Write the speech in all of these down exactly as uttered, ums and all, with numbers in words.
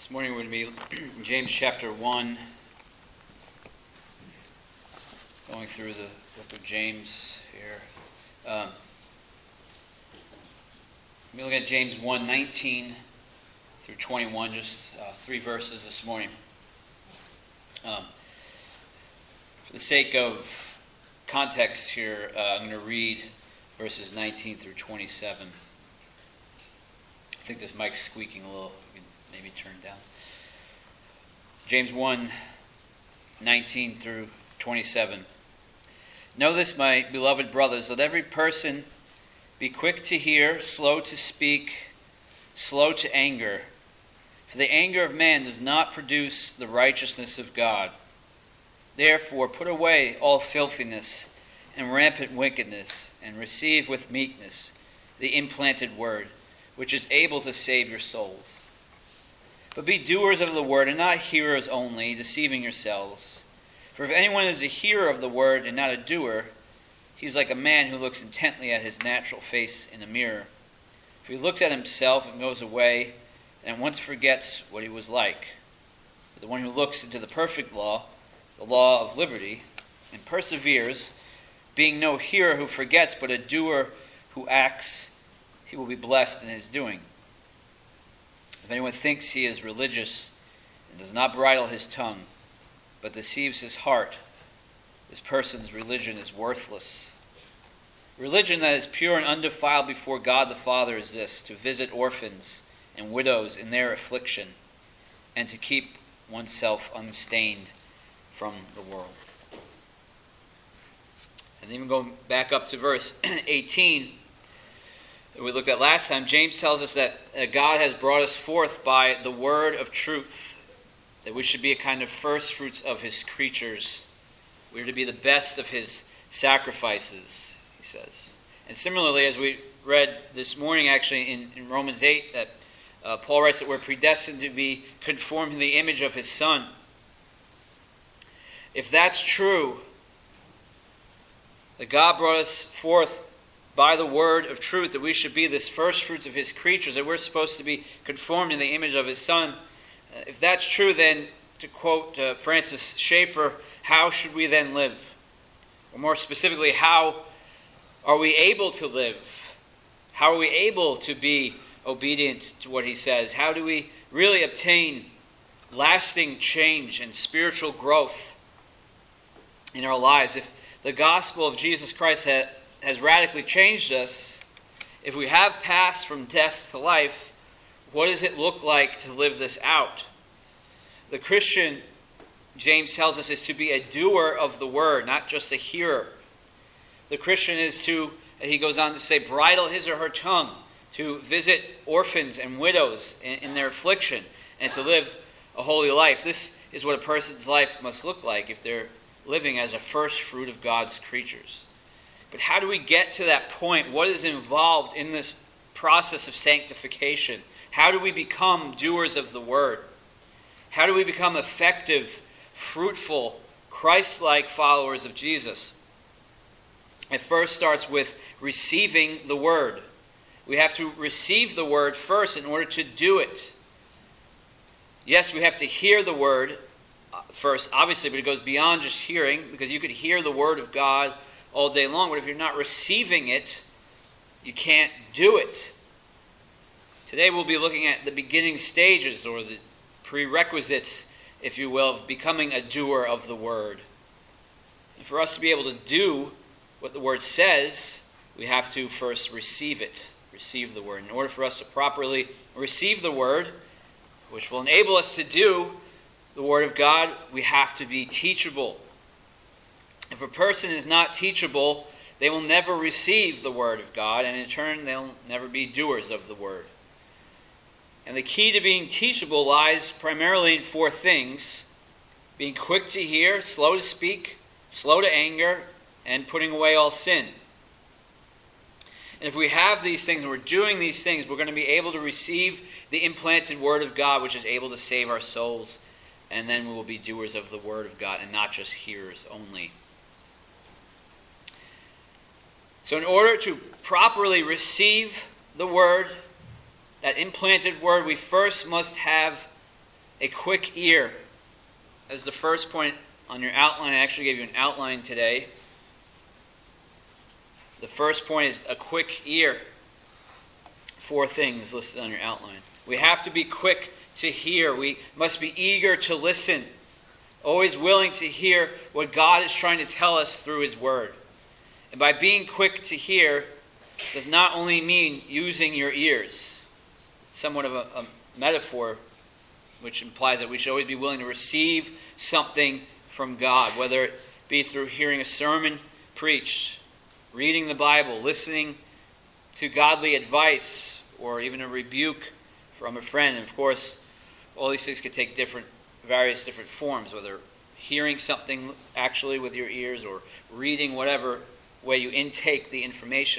This morning we're going to be in James chapter one, going through the book of James here. Um, we're going to look at James one, nineteen through twenty-one, just uh, three verses this morning. Um, for the sake of context here, uh, I'm going to read verses nineteen through twenty-seven. I think this mic's squeaking a little. You can maybe turn down. James one, nineteen through twenty-seven. Know this, my beloved brothers, let every person be quick to hear, slow to speak, slow to anger. For the anger of man does not produce the righteousness of God. Therefore, put away all filthiness and rampant wickedness, and receive with meekness the implanted word, which is able to save your souls. But be doers of the word, and not hearers only, deceiving yourselves. For if anyone is a hearer of the word and not a doer, he is like a man who looks intently at his natural face in a mirror. For he looks at himself and goes away, and once forgets what he was like. But the one who looks into the perfect law, the law of liberty, and perseveres, being no hearer who forgets, but a doer who acts, he will be blessed in his doing. If anyone thinks he is religious and does not bridle his tongue, but deceives his heart, this person's religion is worthless. Religion that is pure and undefiled before God the Father is this, to visit orphans and widows in their affliction, and to keep oneself unstained from the world. And even going back up to verse eighteen, that we looked at last time, James tells us that God has brought us forth by the word of truth, that we should be a kind of first fruits of his creatures. We are to be the best of his sacrifices, he says. And similarly, as we read this morning actually in, in Romans eight, that uh, Paul writes that we're predestined to be conformed to the image of his Son. If that's true, that God brought us forth by the word of truth, that we should be this first fruits of his creatures, that we're supposed to be conformed in the image of his Son. Uh, if that's true, then, to quote uh, Francis Schaeffer, how should we then live? Or more specifically, how are we able to live? How are we able to be obedient to what he says? How do we really obtain lasting change and spiritual growth in our lives? If the gospel of Jesus Christ has has radically changed us, if we have passed from death to life, what does it look like to live this out? The Christian, James tells us, is to be a doer of the word, not just a hearer. The Christian is to, he goes on to say, bridle his or her tongue, to visit orphans and widows in, in their affliction, and to live a holy life. This is what a person's life must look like if they're living as a first fruit of God's creatures. But how do we get to that point? What is involved in this process of sanctification? How do we become doers of the word? How do we become effective, fruitful, Christ-like followers of Jesus? It first starts with receiving the word. We have to receive the word first in order to do it. Yes, we have to hear the word first, obviously, but it goes beyond just hearing, because you could hear the word of God all day long, but if you're not receiving it, you can't do it. Today we'll be looking at the beginning stages, or the prerequisites, if you will, of becoming a doer of the word. And for us to be able to do what the word says, we have to first receive it, receive the word. In order for us to properly receive the word, which will enable us to do the word of God, we have to be teachable. If a person is not teachable, they will never receive the word of God, and in turn, they'll never be doers of the word. And the key to being teachable lies primarily in four things: being quick to hear, slow to speak, slow to anger, and putting away all sin. And if we have these things and we're doing these things, we're going to be able to receive the implanted word of God, which is able to save our souls, and then we will be doers of the word of God and not just hearers only. So in order to properly receive the word, that implanted word, we first must have A quick ear. As the first point on your outline, I actually gave you an outline today. The first point is a quick ear. Four things listed on your outline. We have to be quick to hear. We must be eager to listen. Always willing to hear what God is trying to tell us through His Word. And by being quick to hear does not only mean using your ears. It's somewhat of a, a metaphor, which implies that we should always be willing to receive something from God, whether it be through hearing a sermon preached, reading the Bible, listening to godly advice, or even a rebuke from a friend. And of course, all these things could take different, various different forms, whether hearing something actually with your ears or reading whatever way you intake the information.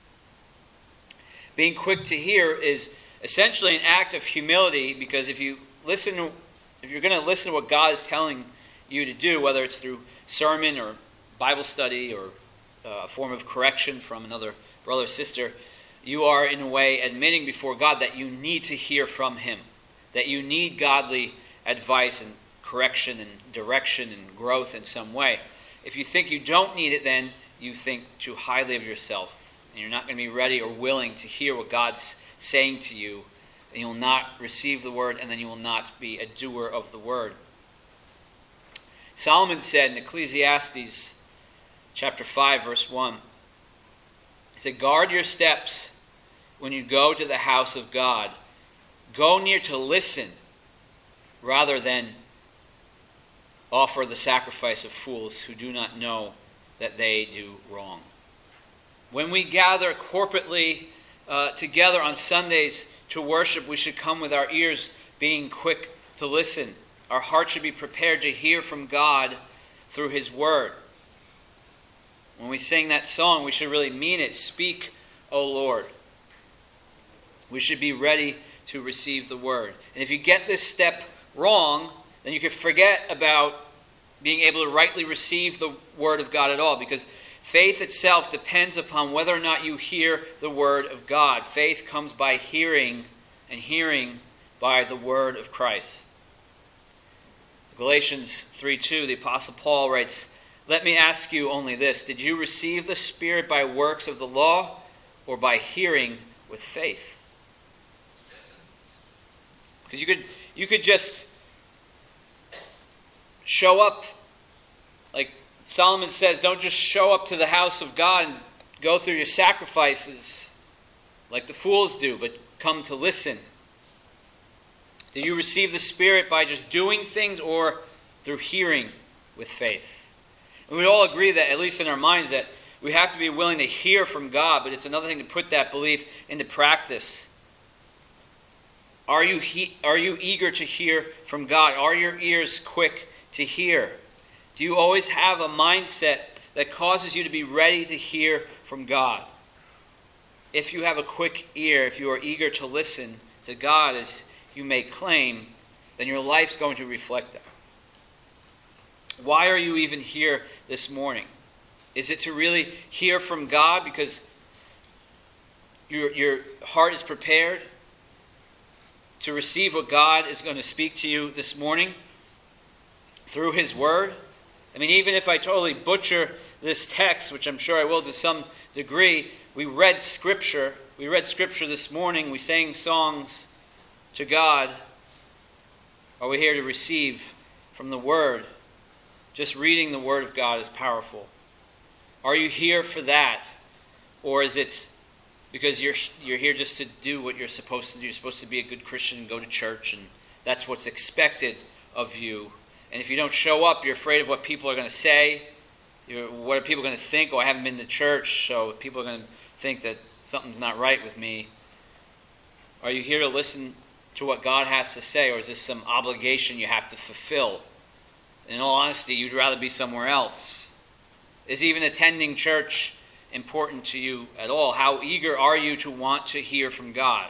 Being quick to hear is essentially an act of humility, because if you listen, to, if you're going to listen to what God is telling you to do, whether it's through sermon or Bible study or a form of correction from another brother or sister, you are in a way admitting before God that you need to hear from Him, that you need godly advice and correction and direction and growth in some way. If you think you don't need it, then you think too highly of yourself, and you're not going to be ready or willing to hear what God's saying to you, and you will not receive the word, and then you will not be a doer of the word. Solomon said in Ecclesiastes chapter five, verse one, he said, "Guard your steps when you go to the house of God. Go near to listen rather than offer the sacrifice of fools who do not know that they do wrong." When we gather corporately uh, together on Sundays to worship, we should come with our ears being quick to listen. Our heart should be prepared to hear from God through His Word. When we sing that song, we should really mean it. Speak, O Lord. We should be ready to receive the Word. And if you get this step wrong, then you could forget about being able to rightly receive the Word of God at all, because faith itself depends upon whether or not you hear the Word of God. Faith comes by hearing, and hearing by the Word of Christ. Galatians three two, the Apostle Paul writes, "Let me ask you only this, did you receive the Spirit by works of the law or by hearing with faith?" Because you could, you could just show up, like Solomon says, don't just show up to the house of God and go through your sacrifices like the fools do, but come to listen. Do you receive the Spirit by just doing things or through hearing with faith? And we all agree that, at least in our minds, that we have to be willing to hear from God, but it's another thing to put that belief into practice. Are you he- are you eager to hear from God? Are your ears quick to hear? Do you always have a mindset that causes you to be ready to hear from God? If you have a quick ear, if you are eager to listen to God as you may claim, then your life's going to reflect that. Why are you even here this morning? Is it to really hear from God because your, your heart is prepared to receive what God is going to speak to you this morning through His Word? I mean, even if I totally butcher this text, which I'm sure I will to some degree, we read Scripture. We read Scripture this morning. We sang songs to God. Are we here to receive from the Word? Just reading the Word of God is powerful. Are you here for that? Or is it because you're you're here just to do what you're supposed to do? You're supposed to be a good Christian and go to church, and that's what's expected of you. And if you don't show up, you're afraid of what people are going to say. You're, what are people going to think? Oh, I haven't been to church, so people are going to think that something's not right with me. Are you here to listen to what God has to say, or is this some obligation you have to fulfill? In all honesty, you'd rather be somewhere else. Is even attending church important to you at all? How eager are you to want to hear from God?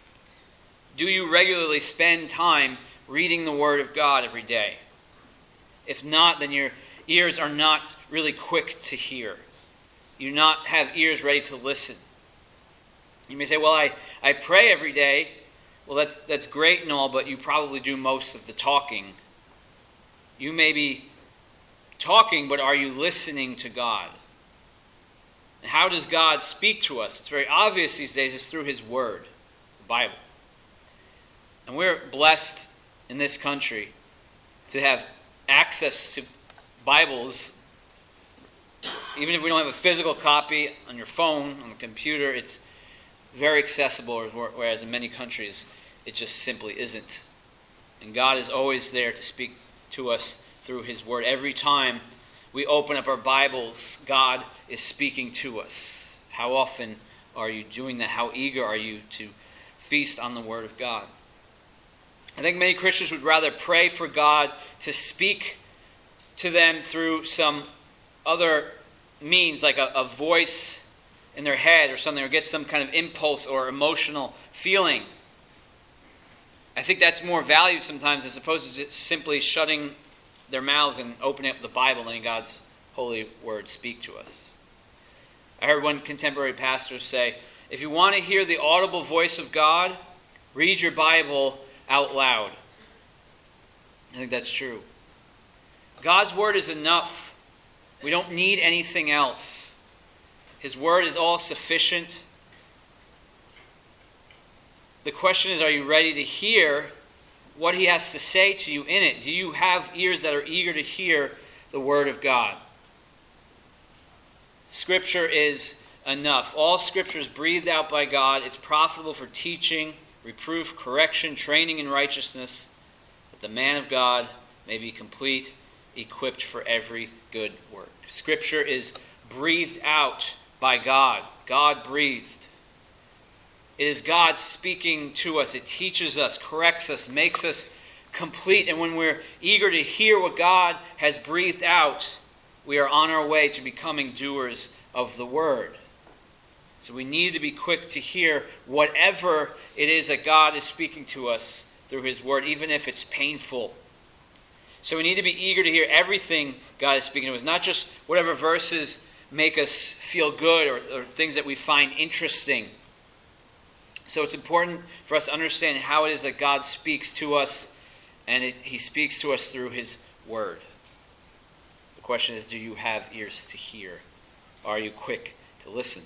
Do you regularly spend time reading the Word of God every day? If not, then your ears are not really quick to hear. You do not have ears ready to listen. You may say, well, I, I pray every day, Well, that's, that's great and all, but you probably do most of the talking. You may be talking, but are you listening to God? And how does God speak to us? It's very obvious these days. It's through his word, the Bible. And we're blessed in this country to have access to Bibles. Even if we don't have a physical copy on your phone, on the computer, it's very accessible, whereas in many countries it just simply isn't. And God is always there to speak to us through his word. Every time we open up our Bibles, God is speaking to us. How often are you doing that? How eager are you to feast on the word of God? I think many Christians would rather pray for God to speak to them through some other means, like a, a voice in their head or something, or get some kind of impulse or emotional feeling. I think that's more valued sometimes as opposed to just simply shutting their mouths and opening up the Bible and letting God's holy word speak to us. I heard one contemporary pastor say, if you want to hear the audible voice of God, read your Bible out loud. I think that's true. God's word is enough. We don't need anything else. His word is all sufficient. The question is, are you ready to hear what he has to say to you in it? Do you have ears that are eager to hear the word of God? Scripture is enough. All Scripture is breathed out by God. It's profitable for teaching, reproof, correction, training in righteousness, that the man of God may be complete, equipped for every good work. Scripture is breathed out by God. God breathed. It is God speaking to us. It teaches us, corrects us, makes us complete. And when we're eager to hear what God has breathed out, we are on our way to becoming doers of the word. So we need to be quick to hear whatever it is that God is speaking to us through his word, even if it's painful. So we need to be eager to hear everything God is speaking to us, not just whatever verses make us feel good or, or things that we find interesting. So it's important for us to understand how it is that God speaks to us, and it, he speaks to us through his word. The question is, do you have ears to hear? Are you quick to listen?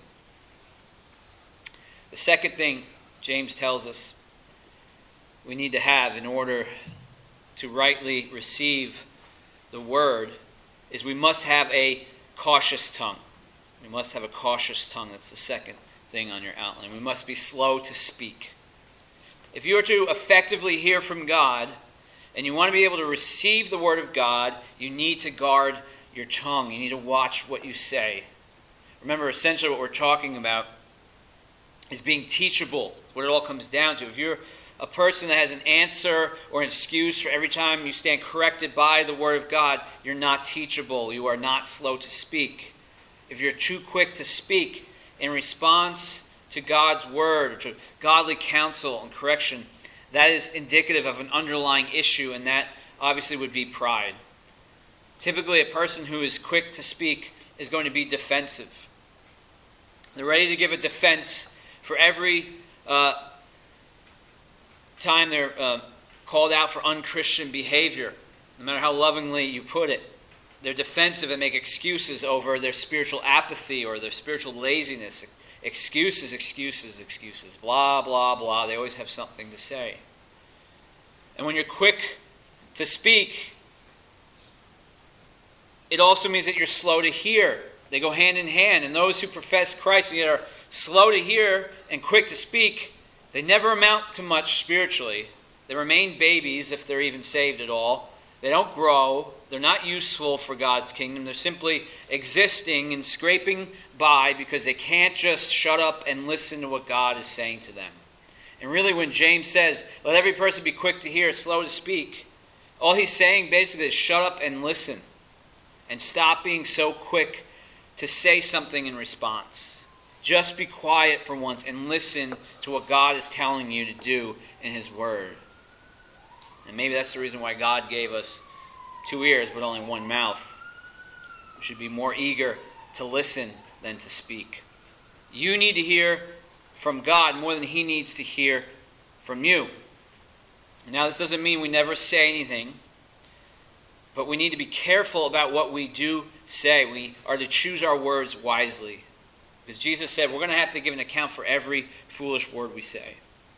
The second thing James tells us we need to have in order to rightly receive the word is we must have a cautious tongue. We must have a cautious tongue. That's the second thing on your outline. We must be slow to speak. If you are to effectively hear from God and you want to be able to receive the word of God, you need to guard your tongue. You need to watch what you say. Remember, essentially what we're talking about is being teachable, what it all comes down to. If you're a person that has an answer or an excuse for every time you stand corrected by the word of God, you're not teachable. You are not slow to speak. If you're too quick to speak in response to God's word, or to godly counsel and correction, that is indicative of an underlying issue, and that obviously would be pride. Typically, a person who is quick to speak is going to be defensive. They're ready to give a defense for every uh, time they're uh, called out for unchristian behavior, no matter how lovingly you put it. They're defensive and make excuses over their spiritual apathy or their spiritual laziness. Excuses, excuses, excuses. Blah, blah, blah. They always have something to say. And when you're quick to speak, it also means that you're slow to hear. They go hand in hand. And those who profess Christ and yet are slow to hear and quick to speak, they never amount to much spiritually. They remain babies if they're even saved at all. They don't grow. They're not useful for God's kingdom. They're simply existing and scraping by because they can't just shut up and listen to what God is saying to them. And really when James says, let every person be quick to hear, slow to speak, all he's saying basically is shut up and listen. And stop being so quick to say something in response. Just be quiet for once and listen to what God is telling you to do in his word. And maybe that's the reason why God gave us two ears but only one mouth. We should be more eager to listen than to speak. You need to hear from God more than he needs to hear from you. Now, this doesn't mean we never say anything, but we need to be careful about what we do say. We are to choose our words wisely. Because Jesus said we're going to have to give an account for every foolish word we say.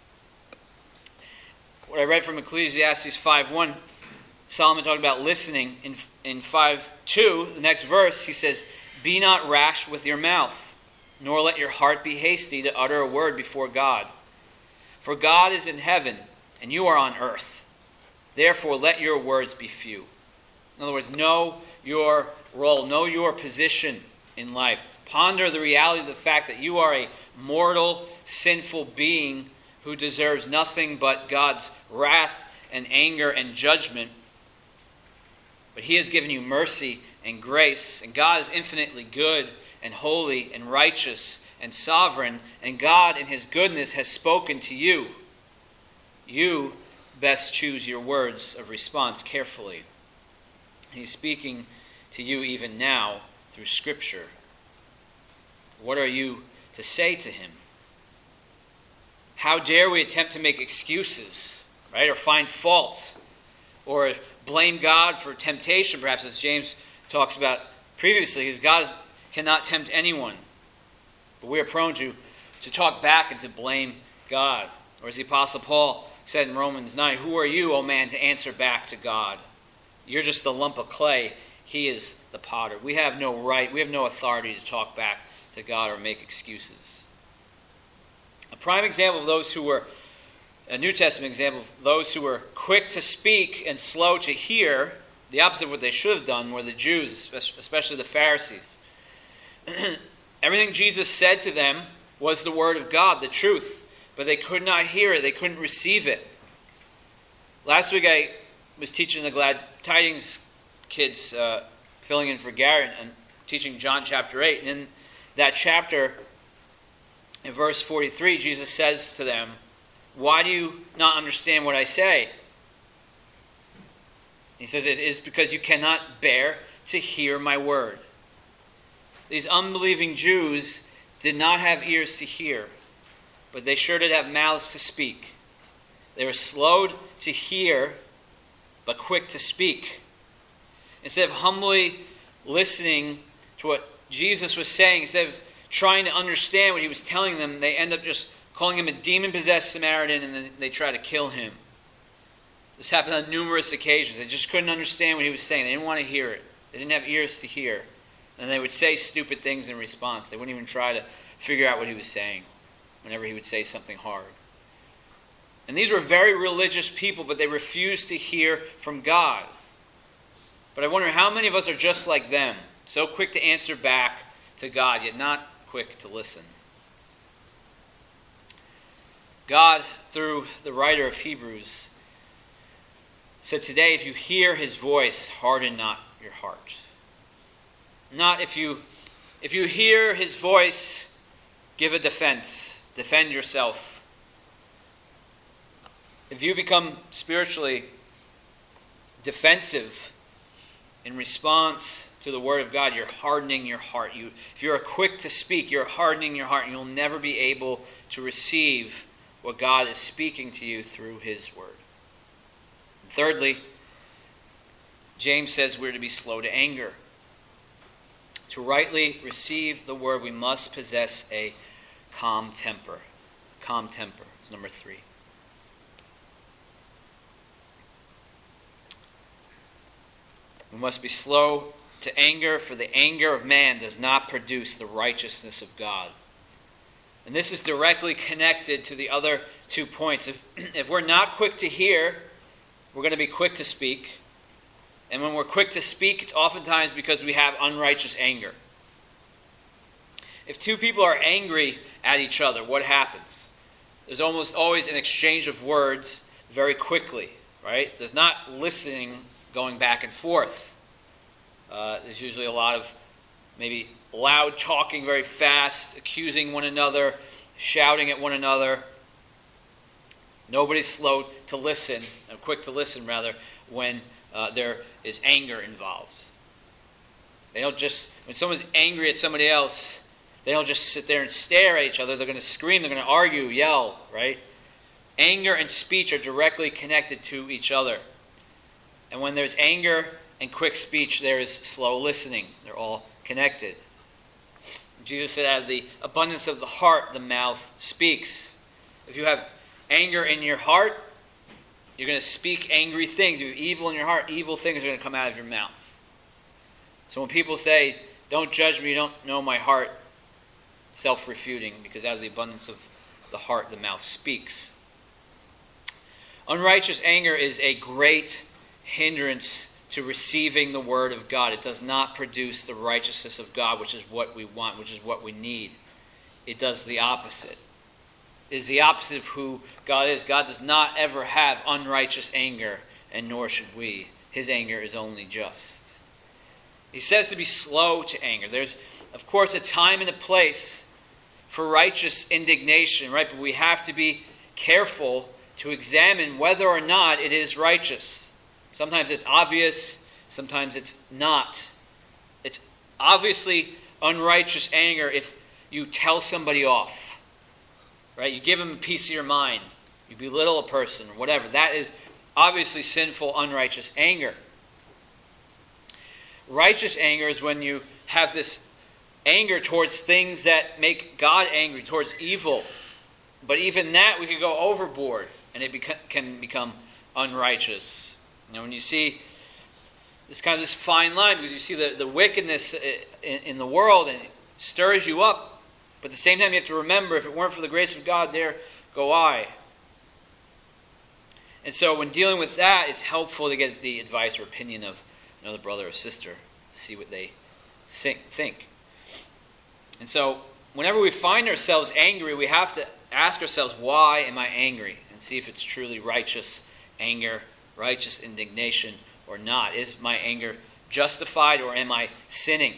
What I read from Ecclesiastes five one, Solomon talked about listening. In, in five two, the next verse, he says, "Be not rash with your mouth, nor let your heart be hasty to utter a word before God. For God is in heaven, and you are on earth. Therefore let your words be few." In other words, know your role, know your position in life. Ponder the reality of the fact that you are a mortal, sinful being who deserves nothing but God's wrath and anger and judgment. But he has given you mercy and grace, and God is infinitely good and holy and righteous and sovereign, and God in his goodness has spoken to you. You best choose your words of response carefully. He's speaking to you even now through Scripture. What are you to say to him? How dare we attempt to make excuses, right, or find fault, or blame God for temptation, perhaps, as James talks about previously, because God cannot tempt anyone. But we are prone to, to talk back and to blame God. Or as the Apostle Paul said in Romans nine, "Who are you, O man, to answer back to God? You're just a lump of clay. He is the potter." We have no right, we have no authority to talk back to God or make excuses. A prime example of those who were, a New Testament example of those who were quick to speak and slow to hear, the opposite of what they should have done, were the Jews, especially the Pharisees. Everything Jesus said to them was the word of God, the truth, but they could not hear it, they couldn't receive it. Last week I was teaching the Glad Tidings kids, uh, filling in for Garrett, and teaching John chapter eight, and in that chapter, in verse forty-three, Jesus says to them, "Why do you not understand what I say?" He says, "It is because you cannot bear to hear my word." These unbelieving Jews did not have ears to hear, but they sure did have mouths to speak. They were slow to hear, but quick to speak. Instead of humbly listening to what Jesus was saying, instead of trying to understand what he was telling them, they end up just calling him a demon-possessed Samaritan, and then they try to kill him. This happened on numerous occasions. They just couldn't understand what he was saying. They didn't want to hear it. They didn't have ears to hear. And they would say stupid things in response. They wouldn't even try to figure out what he was saying whenever he would say something hard. And these were very religious people, but they refused to hear from God. But I wonder how many of us are just like them, so quick to answer back to God, yet not quick to listen. God, through the writer of Hebrews, said today, if you hear his voice, harden not your heart. Not if you, if you hear his voice, give a defense. Defend yourself. If you become spiritually defensive in response to the word of God, you're hardening your heart. You, if you're quick to speak, you're hardening your heart, and you'll never be able to receive what God is speaking to you through his word. And thirdly, James says we're to be slow to anger. To rightly receive the word, we must possess a calm temper. Calm temper is number three. We must be slow to anger, for the anger of man does not produce the righteousness of God. And this is directly connected to the other two points. If, if we're not quick to hear, we're going to be quick to speak. And when we're quick to speak, it's oftentimes because we have unrighteous anger. If two people are angry at each other, what happens? There's almost always an exchange of words very quickly, right? There's not listening going back and forth. Uh, there's usually a lot of maybe loud talking very fast, accusing one another, shouting at one another. Nobody's slow to listen, or quick to listen rather, when Uh, there is anger involved. They don't just, when someone's angry at somebody else, they don't just sit there and stare at each other. They're going to scream, they're going to argue, yell, right? Anger and speech are directly connected to each other. And when there's anger and quick speech, there is slow listening. They're all connected. Jesus said, out of the abundance of the heart, the mouth speaks. If you have anger in your heart, you're going to speak angry things. If you have evil in your heart, evil things are going to come out of your mouth. So when people say, don't judge me, you don't know my heart, self-refuting, because out of the abundance of the heart, the mouth speaks. Unrighteous anger is a great hindrance to receiving the word of God. It does not produce the righteousness of God, which is what we want, which is what we need. It does the opposite. It is the opposite of who God is. God does not ever have unrighteous anger, and nor should we. His anger is only just. He says to be slow to anger. There's, of course, a time and a place for righteous indignation, right? But we have to be careful to examine whether or not it is righteous. Sometimes it's obvious, sometimes it's not. It's obviously unrighteous anger if you tell somebody off, right? You give them a piece of your mind, you belittle a person, or whatever. That is obviously sinful, unrighteous anger. Righteous anger is when you have this anger towards things that make God angry, towards evil. But even that, we could go overboard, and it beca- can become unrighteous. You know, when you see this kind of this fine line, because you see the, the wickedness in, in the world, and it stirs you up. But at the same time, you have to remember, if it weren't for the grace of God, there go I. And so when dealing with that, it's helpful to get the advice or opinion of another brother or sister, see what they think. And so whenever we find ourselves angry, we have to ask ourselves, why am I angry? And see if it's truly righteous anger, righteous indignation, or not. Is my anger justified, or am I sinning?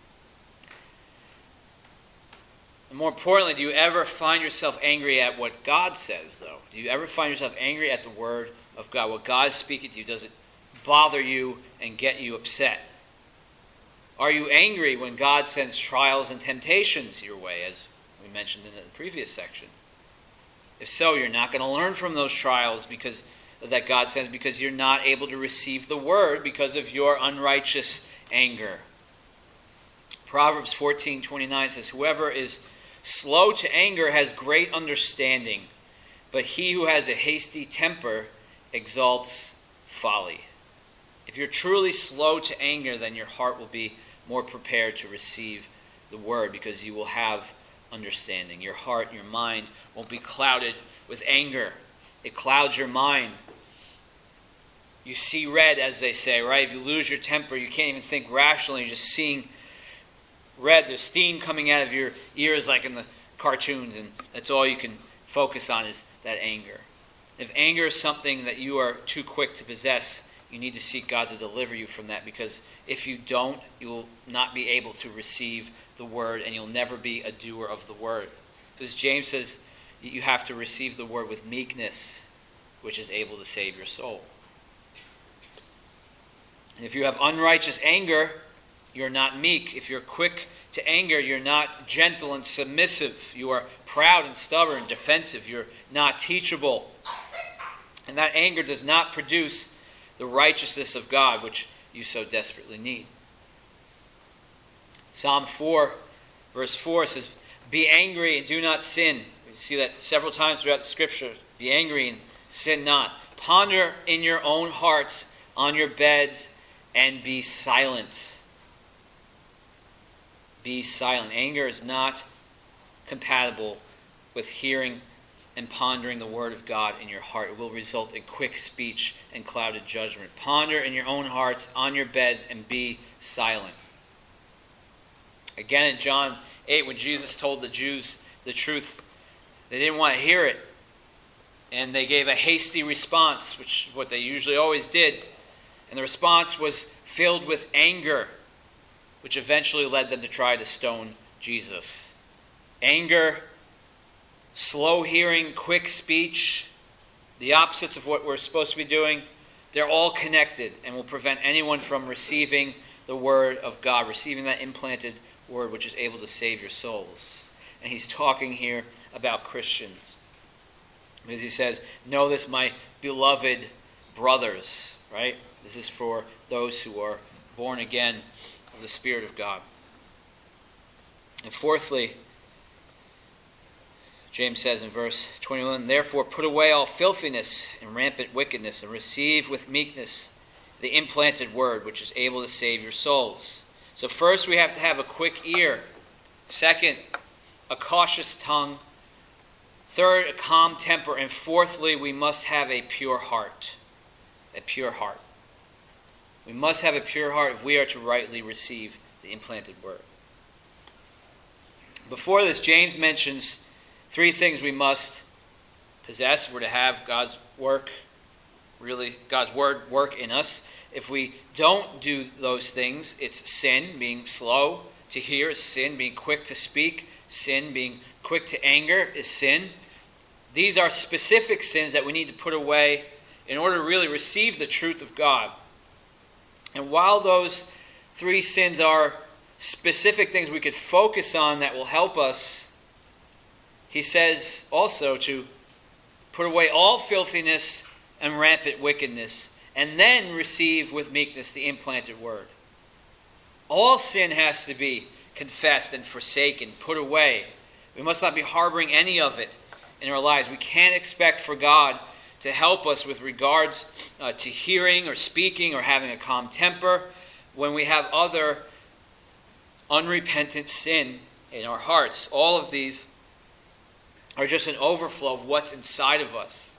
And more importantly, do you ever find yourself angry at what God says, though? Do you ever find yourself angry at the word of God? What God is speaking to you, does it bother you and get you upset? Are you angry when God sends trials and temptations your way, as we mentioned in the previous section? If so, you're not going to learn from those trials because that God sends, because you're not able to receive the word because of your unrighteous anger. Proverbs fourteen twenty-nine says, whoever is slow to anger has great understanding, but he who has a hasty temper exalts folly. If you're truly slow to anger, then your heart will be more prepared to receive the word, because you will have understanding. Your heart, your mind won't be clouded with anger. It clouds your mind. You see red, as they say, right? If you lose your temper, you can't even think rationally. You're just seeing red. There's steam coming out of your ears like in the cartoons, and that's all you can focus on is that anger. If anger is something that you are too quick to possess, you need to seek God to deliver you from that, because if you don't, you will not be able to receive the word, and you'll never be a doer of the word. Because James says that you have to receive the word with meekness, which is able to save your soul. And if you have unrighteous anger, you're not meek. If you're quick to anger, you're not gentle and submissive. You are proud and stubborn, defensive. You're not teachable. And that anger does not produce the righteousness of God, which you so desperately need. Psalm four, verse four says, be angry and do not sin. We see that several times throughout the scripture. Be angry and sin not. Ponder in your own hearts on your beds and be silent. Be silent. Anger is not compatible with hearing and pondering the word of God in your heart. It will result in quick speech and clouded judgment. Ponder in your own hearts on your beds and be silent. Again in John eight, when Jesus told the Jews the truth, they didn't want to hear it. And they gave a hasty response, which is what they usually always did. And the response was filled with anger, which eventually led them to try to stone Jesus. Anger, slow hearing, quick speech, the opposites of what we're supposed to be doing, they're all connected and will prevent anyone from receiving the word of God, receiving that implanted word which is able to save your souls. And he's talking here about Christians. Because he says, know this, my beloved brothers, right? This is for those who are born again of the Spirit of God. And fourthly, James says in verse twenty-one, therefore put away all filthiness and rampant wickedness, and receive with meekness the implanted word, which is able to save your souls. So first we have to have a quick ear. Second, a cautious tongue. Third, a calm temper. And fourthly, we must have a pure heart. A pure heart. We must have a pure heart if we are to rightly receive the implanted word. Before this, James mentions three things we must possess. We're to have God's work, really God's word work in us. If we don't do those things, it's sin. Being slow to hear is sin. Being quick to speak, sin. Being quick to anger is sin. These are specific sins that we need to put away in order to really receive the truth of God. And while those three sins are specific things we could focus on that will help us, he says also to put away all filthiness and rampant wickedness, and then receive with meekness the implanted word. All sin has to be confessed and forsaken, put away. We must not be harboring any of it in our lives. We can't expect for God to help us with regards uh, to hearing or speaking or having a calm temper when we have other unrepentant sin in our hearts. All of these are just an overflow of what's inside of us.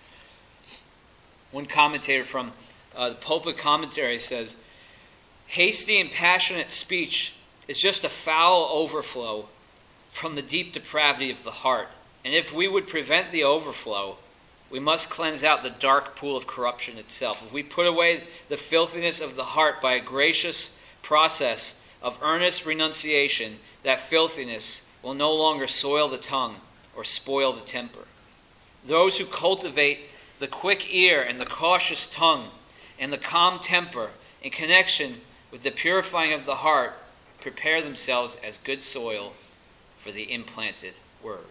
One commentator from uh, the Pulpit Commentary says, hasty and passionate speech is just a foul overflow from the deep depravity of the heart. And if we would prevent the overflow, we must cleanse out the dark pool of corruption itself. If we put away the filthiness of the heart by a gracious process of earnest renunciation, that filthiness will no longer soil the tongue or spoil the temper. Those who cultivate the quick ear and the cautious tongue and the calm temper in connection with the purifying of the heart prepare themselves as good soil for the implanted word.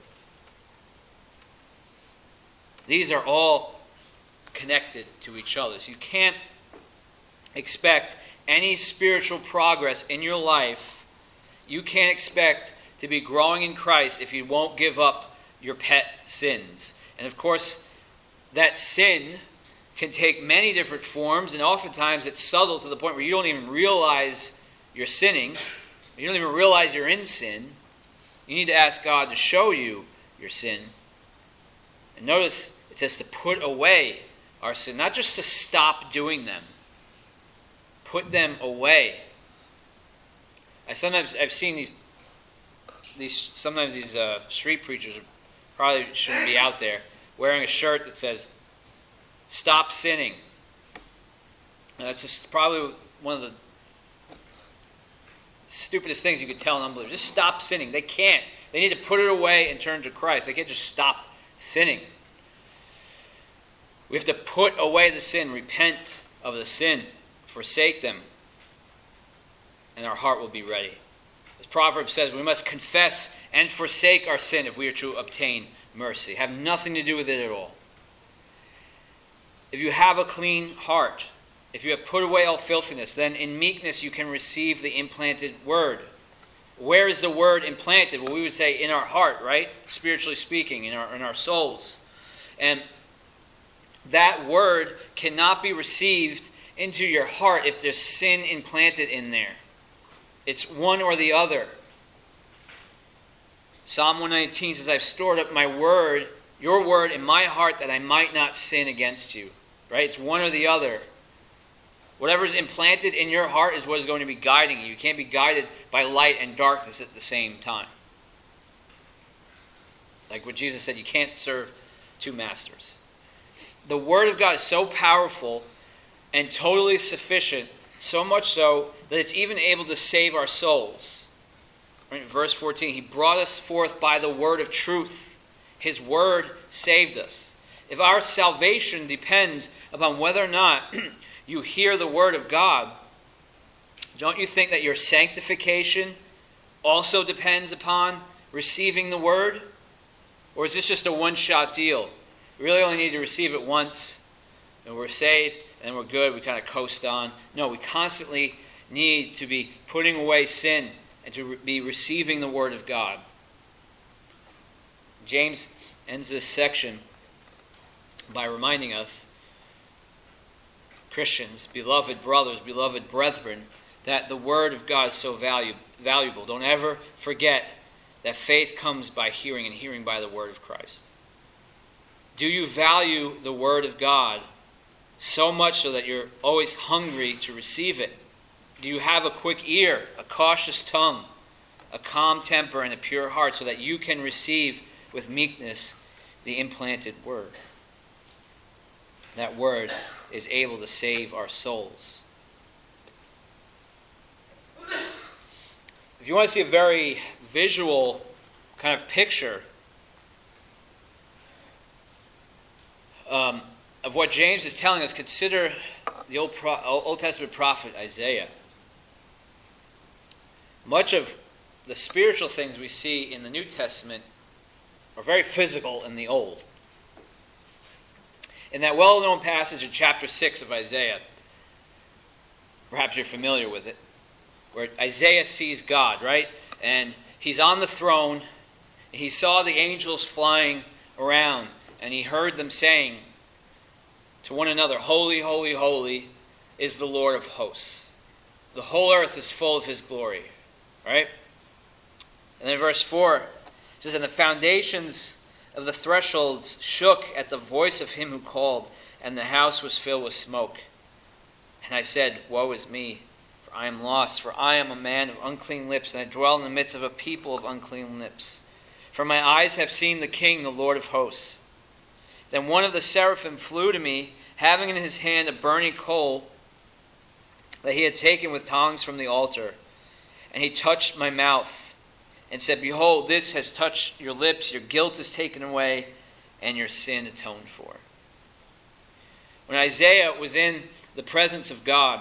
These are all connected to each other. So you can't expect any spiritual progress in your life. You can't expect to be growing in Christ if you won't give up your pet sins. And of course, that sin can take many different forms, and oftentimes it's subtle to the point where you don't even realize you're sinning. You don't even realize you're in sin. You need to ask God to show you your sin. And notice it says to put away our sin, not just to stop doing them. Put them away. I sometimes I've seen these these sometimes these uh, street preachers probably shouldn't be out there wearing a shirt that says "Stop sinning." Now, that's just probably one of the stupidest things you could tell an unbeliever. Just stop sinning. They can't. They need to put it away and turn to Christ. They can't just stop sinning. We have to put away the sin, repent of the sin, forsake them, and our heart will be ready. As Proverbs says, we must confess and forsake our sin if we are to obtain mercy. Have nothing to do with it at all. If you have a clean heart, if you have put away all filthiness, then in meekness you can receive the implanted word. Where is the word implanted? Well, we would say in our heart, right? Spiritually speaking, in our in our souls. And that word cannot be received into your heart if there's sin implanted in there. It's one or the other. Psalm one nineteen says, I've stored up my word, your word in my heart that I might not sin against you. Right? It's one or the other. Whatever's implanted in your heart is what is going to be guiding you. You can't be guided by light and darkness at the same time. Like what Jesus said, you can't serve two masters. The Word of God is so powerful and totally sufficient, so much so that it's even able to save our souls. Right? Verse fourteen, He brought us forth by the word of truth. His word saved us. If our salvation depends upon whether or not you hear the word of God, don't you think that your sanctification also depends upon receiving the word? Or is this just a one-shot deal? We really only need to receive it once, and we're saved, and we're good, we kind of coast on. No, we constantly need to be putting away sin and to be receiving the Word of God. James ends this section by reminding us, Christians, beloved brothers, beloved brethren, that the Word of God is so valu- valuable. Don't ever forget that faith comes by hearing, and hearing by the Word of Christ. Do you value the Word of God so much so that you're always hungry to receive it? Do you have a quick ear, a cautious tongue, a calm temper, and a pure heart so that you can receive with meekness the implanted Word? That Word is able to save our souls. If you want to see a very visual kind of picture um, of what James is telling us, consider the Old, Pro- Old Testament prophet Isaiah. Much of the spiritual things we see in the New Testament are very physical in the Old. In that well-known passage in chapter six of Isaiah, perhaps you're familiar with it, where Isaiah sees God, right? And he's on the throne. He saw the angels flying around, and he heard them saying to one another, "Holy, holy, holy is the Lord of hosts. The whole earth is full of his glory." Right? And then verse four, it says, "And the foundations of the thresholds shook at the voice of him who called, and the house was filled with smoke. And I said, Woe is me, for I am lost, for I am a man of unclean lips, and I dwell in the midst of a people of unclean lips. For my eyes have seen the King, the Lord of hosts. Then one of the seraphim flew to me, having in his hand a burning coal that he had taken with tongs from the altar. And he touched my mouth and said, Behold, this has touched your lips, your guilt is taken away, and your sin atoned for." When Isaiah was in the presence of God,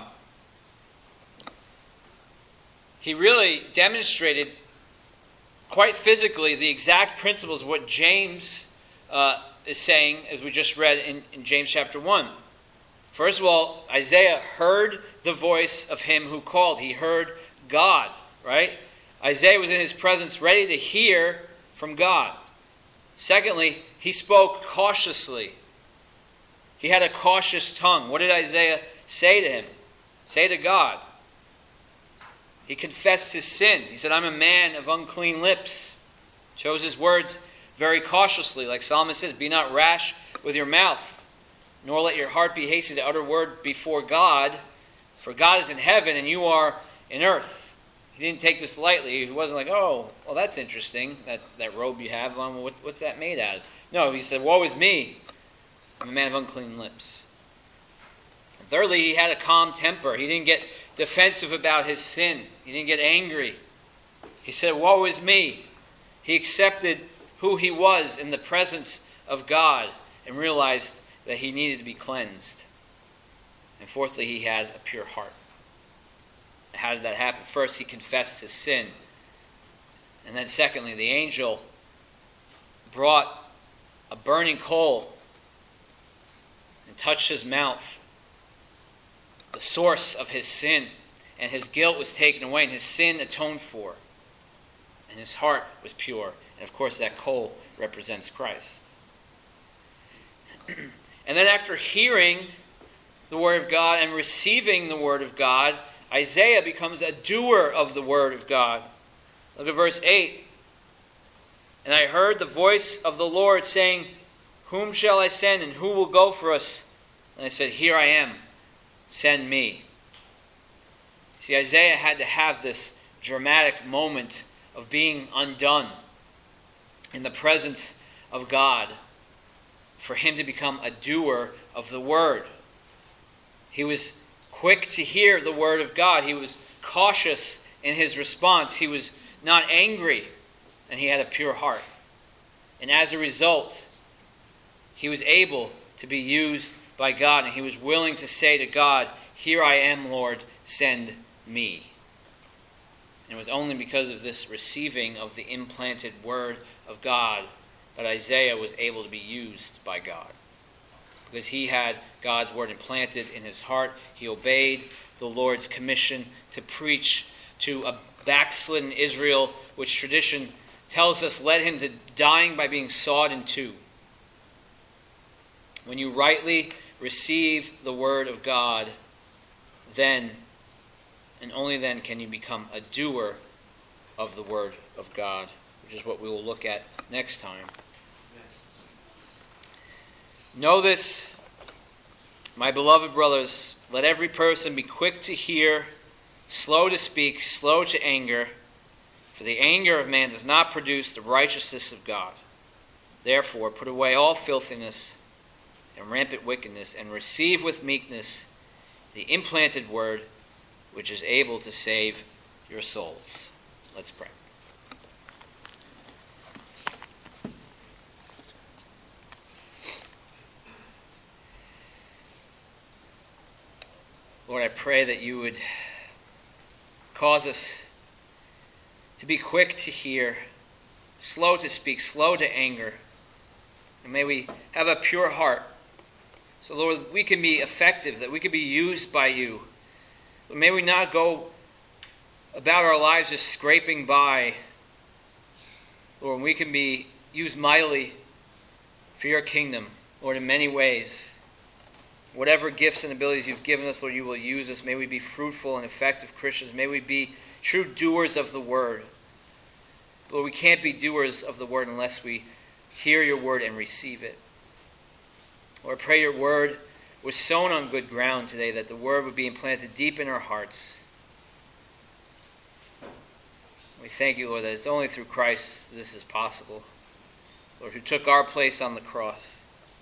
he really demonstrated quite physically the exact principles of what James uh, is saying, as we just read in, in James chapter one. First of all, Isaiah heard the voice of him who called. He heard God, right? Isaiah was in his presence ready to hear from God. Secondly, he spoke cautiously. He had a cautious tongue. What did Isaiah say to him? Say to God. He confessed his sin. He said, I'm a man of unclean lips. Chose his words very cautiously. Like Solomon says, be not rash with your mouth, nor let your heart be hasty to utter word before God. For God is in heaven and you are in earth. He didn't take this lightly. He wasn't like, oh, well, that's interesting, that, that robe you have on. What, what's that made out of? No, he said, woe is me. I'm a man of unclean lips. And thirdly, he had a calm temper. He didn't get defensive about his sin. He didn't get angry. He said, woe is me. He accepted who he was in the presence of God and realized that he needed to be cleansed. And fourthly, he had a pure heart. How did that happen? First, he confessed his sin. And then secondly, the angel brought a burning coal and touched his mouth, the source of his sin. And his guilt was taken away and his sin atoned for. And his heart was pure. And of course, that coal represents Christ. And then after hearing the Word of God and receiving the Word of God, Isaiah becomes a doer of the Word of God. Look at verse eight. And I heard the voice of the Lord saying, Whom shall I send, and who will go for us? And I said, Here I am, send me. See, Isaiah had to have this dramatic moment of being undone in the presence of God for him to become a doer of the Word. He was quick to hear the Word of God. He was cautious in his response. He was not angry, and he had a pure heart. And as a result, he was able to be used by God, and he was willing to say to God, Here I am, Lord, send me. And it was only because of this receiving of the implanted Word of God But Isaiah was able to be used by God because he had God's word implanted in his heart. He obeyed the Lord's commission to preach to a backslidden Israel, which tradition tells us led him to dying by being sawed in two. When you rightly receive the word of God, then and only then can you become a doer of the word of God, which is what we will look at next time. Know this, my beloved brothers, let every person be quick to hear, slow to speak, slow to anger, for the anger of man does not produce the righteousness of God. Therefore, put away all filthiness and rampant wickedness, and receive with meekness the implanted word, which is able to save your souls. Let's pray. Lord, I pray that you would cause us to be quick to hear, slow to speak, slow to anger. And may we have a pure heart. So, Lord, we can be effective, that we can be used by you. But may we not go about our lives just scraping by. Lord, we can be used mightily for your kingdom, Lord, in many ways. Whatever gifts and abilities you've given us, Lord, you will use us. May we be fruitful and effective Christians. May we be true doers of the word. Lord, we can't be doers of the word unless we hear your word and receive it. Lord, I pray your word was sown on good ground today, that the word would be implanted deep in our hearts. We thank you, Lord, that it's only through Christ this is possible. Lord, who took our place on the cross.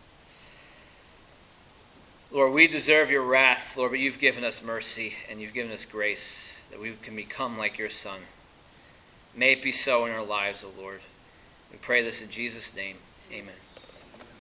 Lord, we deserve your wrath, Lord, but you've given us mercy and you've given us grace that we can become like your Son. May it be so in our lives, O Lord. We pray this in Jesus' name. Amen.